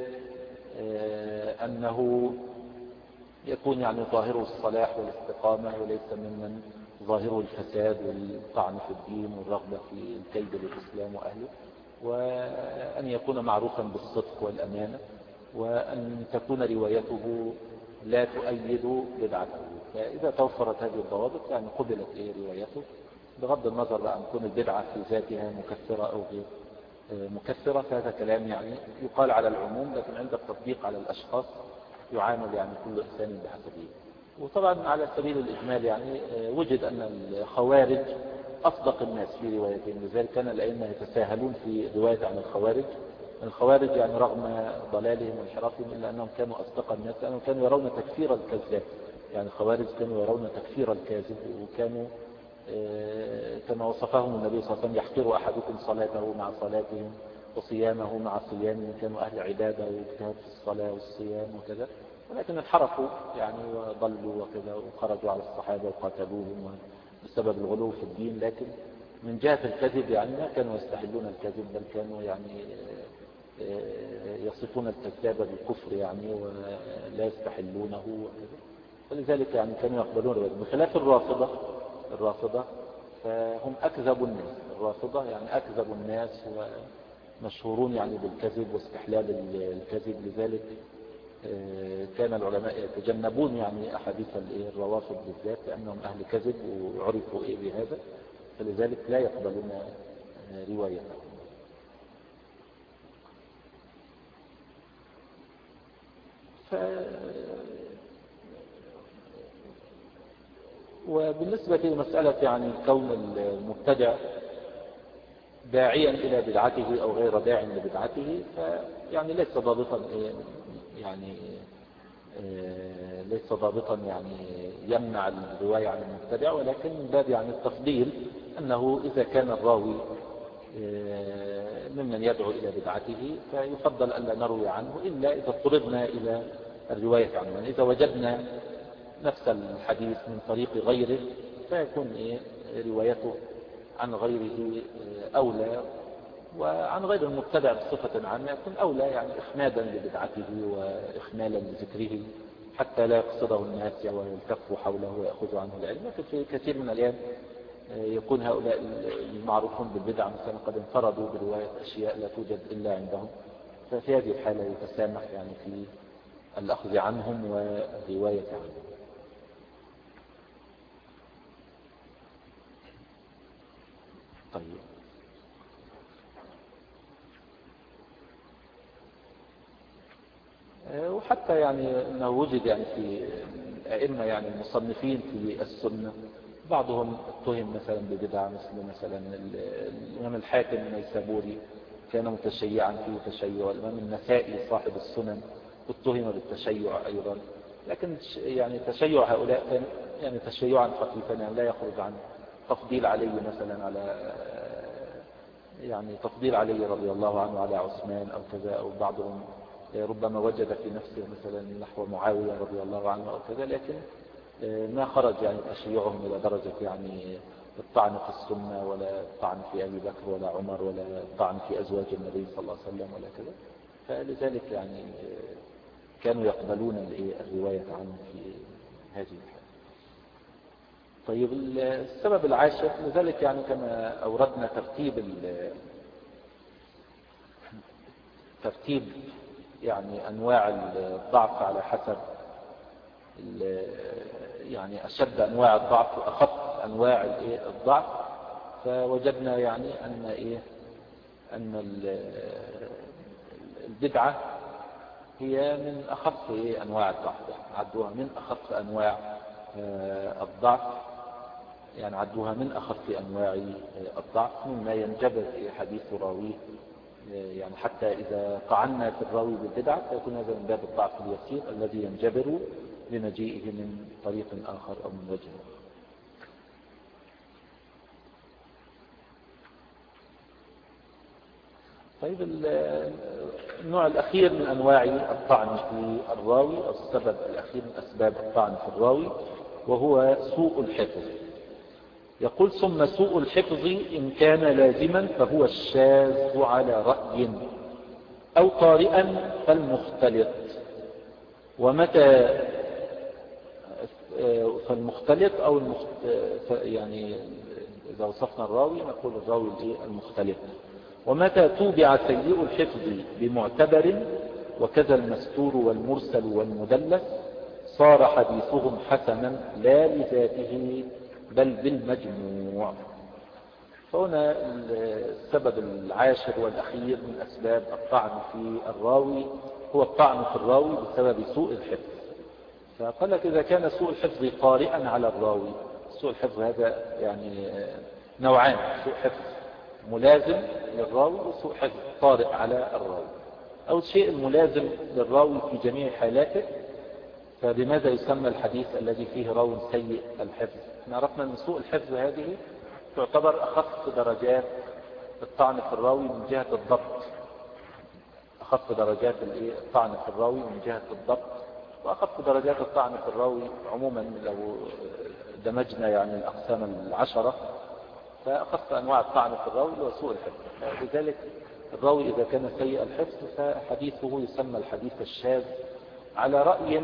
Speaker 1: أنه يكون يعني ظاهره الصلاح والاستقامة وليس ممن ظاهره الفساد والطعن في الدين والرغبة في الكيد للإسلام وأهله. وأن يكون معروفا بالصدق والأمانة، وأن تكون روايته لا تؤيد بدعته. فإذا توفرت هذه الضوابط يعني قبلت روايته بغض النظر عن كون البدعة في ذاتها مكفرة أو غير مكفرة. فهذا كلام يعني يقال على العموم، لكن عند التطبيق على الأشخاص يعامل يعني كل إنسان بحسبه. وطبعا على سبيل الإجمال يعني وجد أن الخوارج أصدق الناس في روايتهم، لذلك كان الأئمة يتساهلون في رواية عن الخوارج. الخوارج يعني رغم ضلالهم وانحرافهم إلا أنهم كانوا أصدق الناس، لأنهم كانوا يرون تكفير الكذاب. يعني الخوارج كانوا يرون تكفير الكاذب، وكانوا كما وصفهم النبي صلى الله عليه وسلم يحقر أحدكم صلاته مع صلاتهم وصيامه مع صيامهم. كانوا أهل عبادة واجتهاد في الصلاة والصيام وكذا، ولكن انحرفوا يعني وضلوا وكذا وخرجوا على الصحابة وقاتلوهم بسبب الغلو في الدين. لكن من جهة الكذب يعني ما كانوا يستحلون الكذب، بل كانوا يعني يصفون الكذاب بالكفر يعني ولا يستحلونه وكذا. فلذلك يعني كانوا يقبلون الرواية. بخلاف الرافضة فهم أكذب الناس. الرافضة يعني أكذب الناس ومشهورون يعني بالكذب واستحلال الكذب. لذلك كان العلماء يتجنبون يعني أحاديث الروافض بالذات لأنهم أهل كذب وعرفوا بهذا، فلذلك لا يقبلون روايتهم. وبالنسبة لمسألة يعني كون المبتدع داعيا إلى بدعته أو غير داع لبدعته فيعني ليس ضابطا يعني يمنع الرواية عن المبتدع، ولكن من باب يعني التفضيل أنه إذا كان الراوي ممن يدعو إلى بدعته فيفضل أن لا نروي عنه إلا إذا اضطررنا إلى الرواية عنه. يعني إذا وجدنا نفس الحديث من طريق غيره فيكون روايته عن غيره أولى، وعن غير المبتدع بصفة عامة يكون أولى يعني إخمادا لبدعته وإخمالا لذكره حتى لا يقصده الناس ويلتفوا حوله ويأخذوا عنه العلم. لكن في كثير من الأيام يكون هؤلاء المعروفون بالبدع مثلا قد انفردوا برواية أشياء لا توجد إلا عندهم، ففي هذه الحالة يتسامح يعني في الأخذ عنهم والرواية عنهم. طيب، وحتى يعني أنه وجد يعني في الأئمة يعني المصنفين في السنة بعضهم اتهم مثلا ببدعة مثلا الإمام الحاكم النيسابوري كان متشيعا فيه تشيع. الإمام النسائي صاحب السنن اتهم بالتشيع أيضا، لكن يعني تشيع هؤلاء كان يعني تشيعا خفيفا، يعني لا يخرج عن تفضيل علي مثلا على يعني تفضيل علي رضي الله عنه على عثمان أو كذا، أو بعضهم ربما وجد في نفسه مثلا نحو معاوية رضي الله عنه أو كذا، لكن ما خرج يعني تشيعهم إلى درجة يعني الطعن في السنة، ولا الطعن في أبي بكر ولا عمر، ولا الطعن في أزواج النبي صلى الله عليه وسلم ولا كذا. فلذلك يعني كانوا يقبلون الرواية عنه في هذه الحالة. طيب السبب العاشر لذلك يعني كما أوردنا ترتيب يعني أنواع الضعف على حسب يعني أشد أنواع الضعف وأخف أنواع الضعف، فوجدنا يعني أن البدعة هي من أخف أنواع الضعف، عدوها من أخف أنواع الضعف، يعني عدوها من أخف أنواع الضعف، مما ينجبر في حديث راويه، يعني حتى إذا طعنا في الراوي بالبدعة فيكون هذا من باب الضعف اليسير الذي ينجبر لمجيئه من طريق آخر أو من وجه. طيب النوع الأخير من أنواع الطعن في الراوي، أو السبب الأخير من أسباب الطعن في الراوي، وهو سوء الحفظ. يقول ثم سوء الحفظ إن كان لازما فهو الشاذ على رأي، أو طارئا فالمختلط. ومتى فالمختلط أو يعني إذا وصفنا الراوي نقول الراوي المختلط. ومتى توبع سيء الحفظ بمعتبر، وكذا المستور والمرسل والمدلس، صار حديثهم حسنا لا لذاته بل بالمجموع. فهنا السبب العاشر والأخير من أسباب الطعن في الراوي هو الطعن في الراوي بسبب سوء الحفظ. فقال لك إذا كان سوء الحفظ طارئا على الراوي، سوء الحفظ هذا يعني نوعان: سوء حفظ ملازم للراوي وسوء حفظ طارئ على الراوي. أول شيء الملازم للراوي في جميع حالاته، فبماذا يسمى الحديث الذي فيه راوي سيء الحفظ؟ عرفنا أن سوء الحفظ هذه تعتبر أخف درجات الطعن في الراوي من جهة الضبط، أخف درجات الطعن في الراوي من جهة الضبط، وأخف درجات الطعن في الراوي عموما لو دمجنا يعني الأقسام العشرة، فأخف أنواع الطعن في الراوي هو سوء الحفظ. لذلك الراوي إذا كان سيء الحفظ فحديثه يسمى الحديث الشاذ على رأي،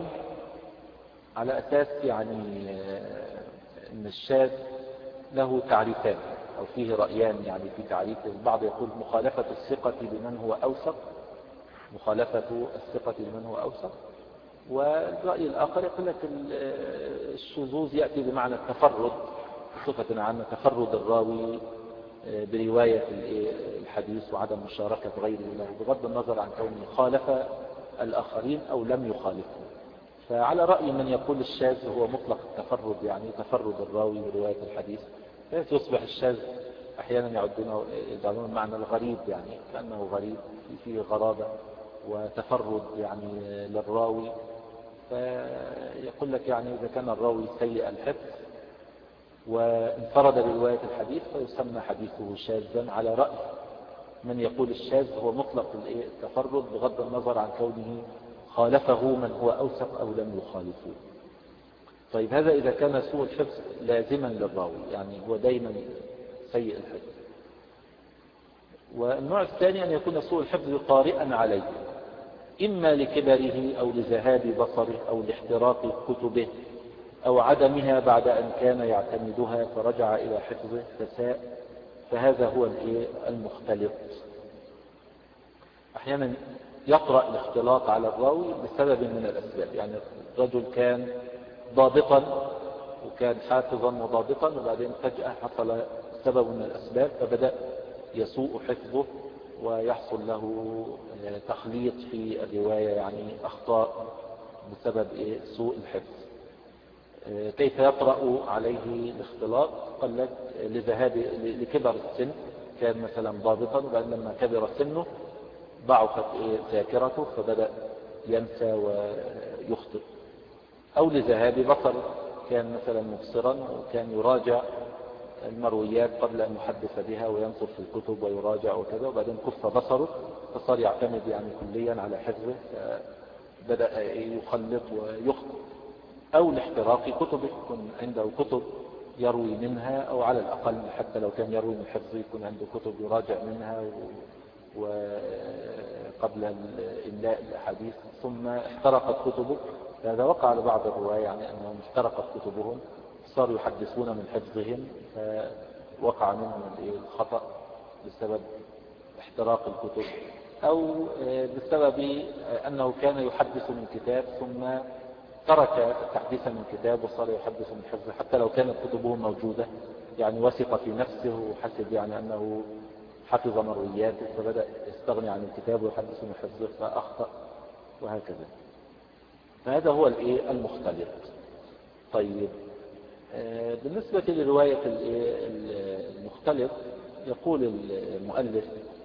Speaker 1: على أساس يعني أن الشاذ له تعريفان أو فيه رأيان يعني في تعريفه. البعض يقول مخالفة الثقة لمن هو أوثق، مخالفة الثقة لمن هو أوثق. والرأي الآخر يقول لك الشذوذ يأتي بمعنى التفرد، صفة عامة تفرد الراوي برواية الحديث وعدم مشاركة غيره له، بغض النظر عن كونه خالف الآخرين أو لم يخالفه. فعلى رأي من يقول الشاذ هو مطلق التفرد، يعني تفرد الراوي برواية الحديث، فيصبح الشاذ أحيانا يعدون معنى الغريب، يعني كأنه غريب فيه غرابة وتفرد يعني للراوي. فيقول لك يعني إذا كان الراوي سيء الحفظ وانفرد برواية الحديث فيسمى حديثه شاذا، على رأي من يقول الشاذ هو مطلق التفرد بغض النظر عن كونه خالفه من هو أوثق أو لم يخالفه. طيب هذا إذا كان سوء الحفظ لازما للراوي، يعني هو دائما سيء الحفظ. والنوع الثاني أن يكون سوء الحفظ طارئا عليه، إما لكبره أو لذهاب بصره أو لاحتراق كتبه أو عدمها بعد أن كان يعتمدها فرجع إلى حفظه فساء، فهذا هو المختلط. أحيانا يطرأ الاختلاط على الراوي بسبب من الأسباب، يعني الرجل كان ضابطا وكان حافظا وضابطا، وبعدين فجأة حصل سبب من الأسباب فبدأ يسوء حفظه ويحصل له تخليط في الرواية، يعني أخطاء بسبب سوء الحفظ. كيف يطرأ عليه الاختلاط؟ قال لك لكبر السن، كان مثلا ضابطا، وبعد لما كبر سنه ضعفت ذاكرته فبدأ ينسى ويخطئ. أو لذهاب بصر، كان مثلا مبصرا وكان يراجع المرويات قبل أن يحدث بها وينظر في الكتب ويراجع وكذا، وبعدين كف بصره فصار يعتمد يعني كليا على حفظه فبدأ يخلط ويخطئ. أو لاحتراق كتبه، يكون عنده كتب يروي منها، أو على الأقل حتى لو كان يروي من حفظه يكون عنده كتب يراجع منها وقبل الإملاء الأحاديث ثم احترقت كتبه. هذا وقع لبعض الرواة يعني أنهم احترقت كتبهم، صاروا يحدثون من حفظهم فوقع منهم الخطأ بسبب احتراق الكتب، أو بسبب أنه كان يحدث من كتاب ثم ترك التحديث من كتاب وصار يحدث من حفظه حتى لو كانت كتبه موجودة، يعني وثق في نفسه وحسب يعني أنه حفظ مروياته فبدأ يستغني عن الكتاب ويحدث من حفظه فأخطأ وهكذا. فهذا هو المختلط. طيب بالنسبة لرواية المختلط يقول المؤلف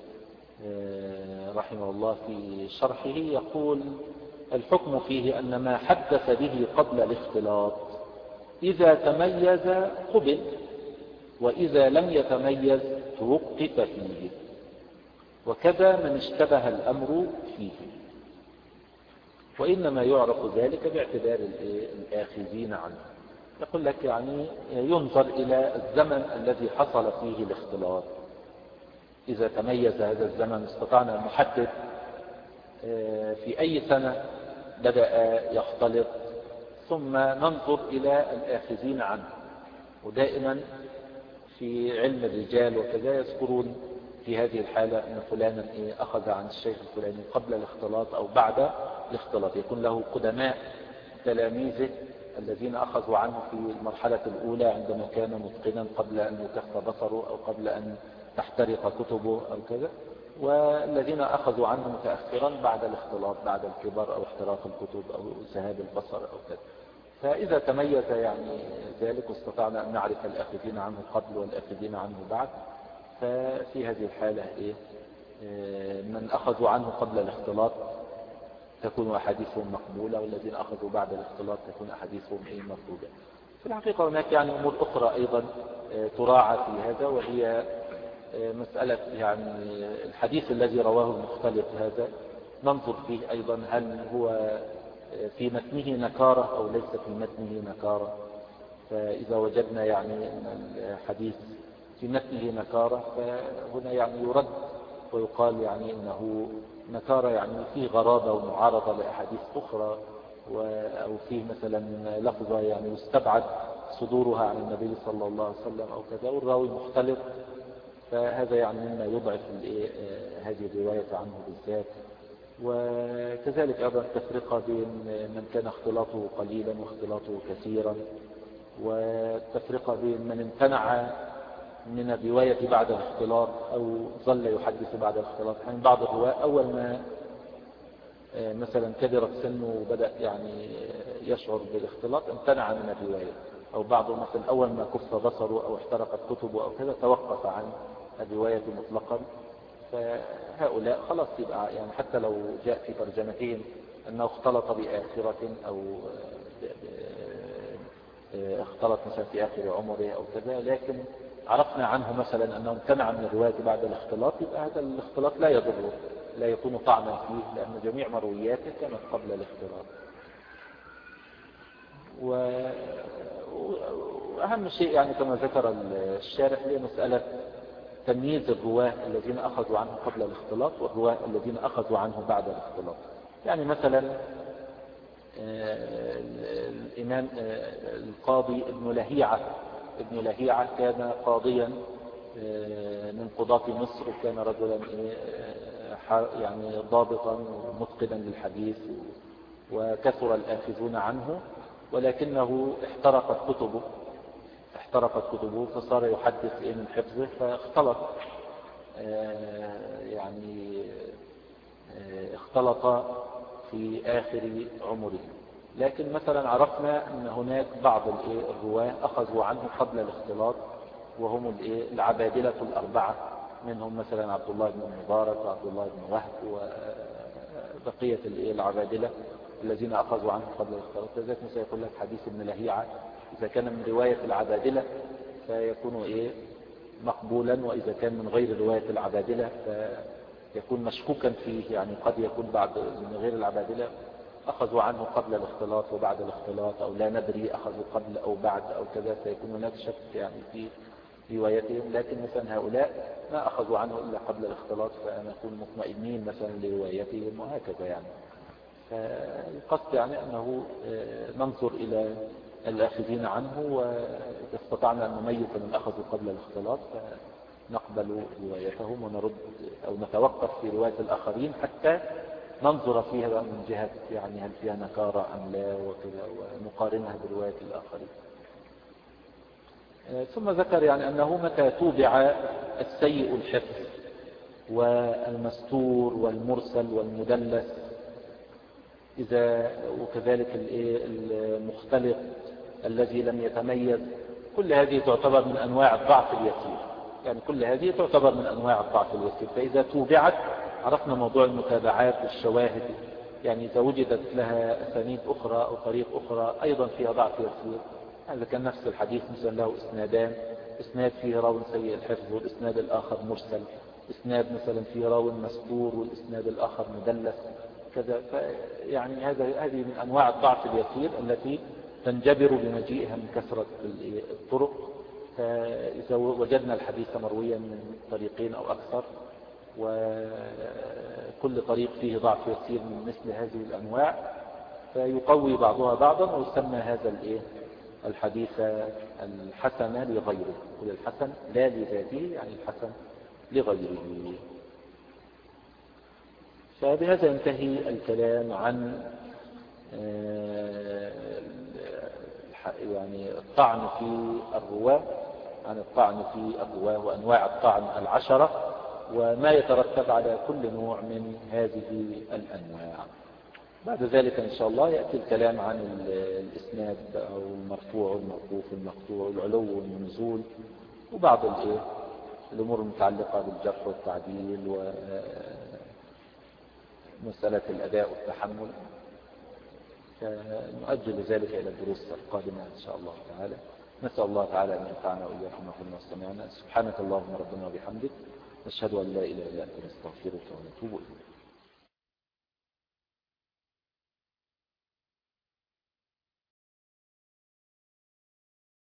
Speaker 1: رحمه الله في شرحه، يقول الحكم فيه أن ما حدث به قبل الاختلاط إذا تميز قبل، وإذا لم يتميز توقف فيه، وكذا من اشتبه الأمر فيه. وإنما يعرف ذلك باعتبار الآخذين عنه. يقول لك يعني ينظر إلى الزمن الذي حصل فيه الاختلاط، إذا تميز هذا الزمن استطعنا أن نحدد في أي سنة بدأ يختلط، ثم ننظر إلى الآخذين عنه. ودائما في علم الرجال وكذا يذكرون في هذه الحالة أن فلانا أخذ عن الشيخ الفلاني قبل الاختلاط أو بعد الاختلاط، يكون له قدماء تلاميذه الذين أخذوا عنه في المرحلة الأولى عندما كان متقنا قبل أن يكف بصره أو قبل أن تحترق كتبه أو كذا، والذين أخذوا عنه متأخرا بعد الاختلاط بعد الكبر أو احتراق الكتب أو ذهاب البصر أو كذا. فإذا تميز يعني ذلك واستطعنا أن نعرف الآخذين عنه قبل والآخذين عنه بعد، ففي هذه الحالة من أخذوا عنه قبل الاختلاط تكون أحاديثهم مقبولة، والذين أخذوا بعد الاختلاط تكون أحاديثهم مردودة. في الحقيقة هناك يعني أمور أخرى أيضا تراعى في هذا، وهي مسألة يعني الحديث الذي رواه المختلط هذا ننظر فيه أيضا هل هو في متنه نكارة أو ليس في متنه نكارة. فإذا وجدنا يعني أن الحديث في متنه نكارة فهنا يعني يرد ويقال يعني إنه نكارة يعني فيه غرابة ومعارضة لأحاديث أخرى، أو فيه مثلا لفظة يعني يستبعد صدورها عن النبي صلى الله عليه وسلم أو كذا، والراوي مختلط، فهذا يعني مما يضعف هذه الرواية عنه بالذات. وكذلك أيضا التفرقة بين من كان اختلاطه قليلا واختلاطه كثيرا، والتفرقة بين من امتنع من الرواية بعد الاختلاط أو ظل يحدث بعد الاختلاط. يعني بعض الرواة أول ما مثلا كبرت سنه وبدأ يعني يشعر بالاختلاط امتنع من الرواية، أو بعضه مثلا أول ما كف بصره أو احترقت كتبه أو كذا توقف عن الرواية مطلقا. فهؤلاء خلاص يبقى يعني حتى لو جاء في ترجمتهم أنه اختلط بآخرة أو اختلط مثلا في آخر عمره أو كذا، لكن عرفنا عنه مثلا أنه امتنع من الرواية بعد الاختلاط، يبقى هذا الاختلاط لا يضره، لا يكون طعنا فيه، لأن جميع مروياته كانت قبل الاختلاط. وأهم شيء يعني كما ذكر الشارح هي مسألة تمييز الرواة الذين أخذوا عنه قبل الاختلاط والرواة الذين أخذوا عنه بعد الاختلاط. يعني مثلا الإمام القاضي ابن لهيعة كان قاضيا من قضاة مصر، وكان رجلا يعني ضابطا ومتقنا للحديث، وكثر الآخذون عنه، ولكنه احترقت كتبه فصار يحدث من حفظه فاختلط، يعني اختلط في آخر عمره. لكن مثلا عرفنا أن هناك بعض الرواة أخذوا عنه قبل الاختلاط، وهم العبادلة الأربعة منهم مثلا عبد الله بن المبارك وعبد الله بن وهب وبقية العبادلة الذين أخذوا عنه قبل الاختلاط. لذلك مثلا يقول لك حديث ابن لهيعة إذا كان من رواية العبادلة فيكون مقبولا، وإذا كان من غير رواية العبادلة فيكون مشكوكا فيه، يعني قد يكون بعد من غير العبادلة أخذوا عنه قبل الاختلاط وبعد الاختلاط، أو لا ندري أخذوا قبل أو بعد أو كذا، فيكون هناك شك يعني في روايتهم. لكن مثلا هؤلاء ما أخذوا عنه إلا قبل الاختلاط، فنكون مطمئنين مثلا لروايتهم وهكذا يعني. فالقصد يعني أنه ننظر إلى الآخذين عنه، وإذا استطعنا أن نميز من أخذوا قبل الاختلاط فنقبل روايتهم ونرد أو نتوقف في رواية الآخرين حتى ننظر فيها من جهة يعني هل فيها نكارة أم لا وكذا، ونقارنها برواية الآخرين. ثم ذكر يعني أنه متى توبع السيء الحفظ والمستور والمرسل والمدلس وكذلك المختلط الذي لم يتميز، كل هذه تعتبر من أنواع الضعف اليسير، يعني كل هذه تعتبر من أنواع الضعف اليسير. فإذا توبعت عرفنا موضوع المتابعات والشواهد، يعني إذا وجدت لها أسانيد أخرى أو طريق أخرى أيضا فيها ضعف يسير، هذا كان نفس الحديث مثلا له إسنادان، إسناد فيه راو سيء الحفظ والإسناد الآخر مرسل، إسناد مثلا فيه راو مستور والإسناد الآخر مدلس كذا. يعني هذه من أنواع الضعف اليسير التي تنجبر بمجيئها من كثرة الطرق. فإذا وجدنا الحديث مرويا من طريقين أو أكثر وكل طريق فيه ضعف يسير من مثل هذه الأنواع فيقوي بعضها بعضا، ويسمى هذا الحديث الحسن لغيره، كل الحسن لا لذاته يعني الحسن لغيره. فبهذا ينتهي الكلام عن يعني الطعن في الرواة، وأنواع الطعن 10 وما يترتب على كل نوع من هذه الأنواع. بعد ذلك إن شاء الله يأتي الكلام عن الإسناد أو المرفوع والموقوف والمقطوع والعلو والنزول، وبعض الأمور المتعلقة بالجرح والتعديل ومسألة الأداء والتحمل. نؤجل ذلك إلى الدروس القادمة إن شاء الله تعالى. نسأل الله تعالى أن ينفعنا وإياكم وكنا استمعنا. سبحانك اللهم ربنا وبحمدك، نشهد أن لا إله إلا أنت نستغفرك ونتوب إليك.